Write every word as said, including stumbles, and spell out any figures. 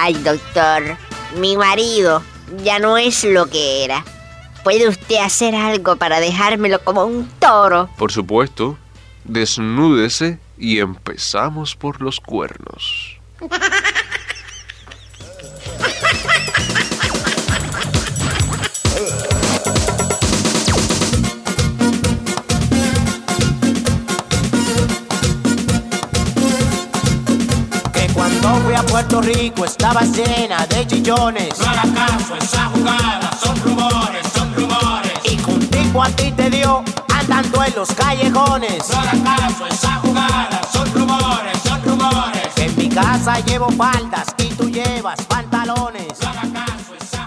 Ay, doctor, mi marido ya no es lo que era. ¿Puede usted hacer algo para dejármelo como un toro? Por supuesto. Desnúdese y empezamos por los cuernos. Cuando fui a Puerto Rico estaba llena de chillones. No hagas caso, esa jugada, son rumores, son rumores. Y que un tipo a ti te dio andando en los callejones. No hagas caso, esa jugada, son rumores, son rumores. Que en mi casa llevo faldas y tú llevas pantalones. No hagas caso, esa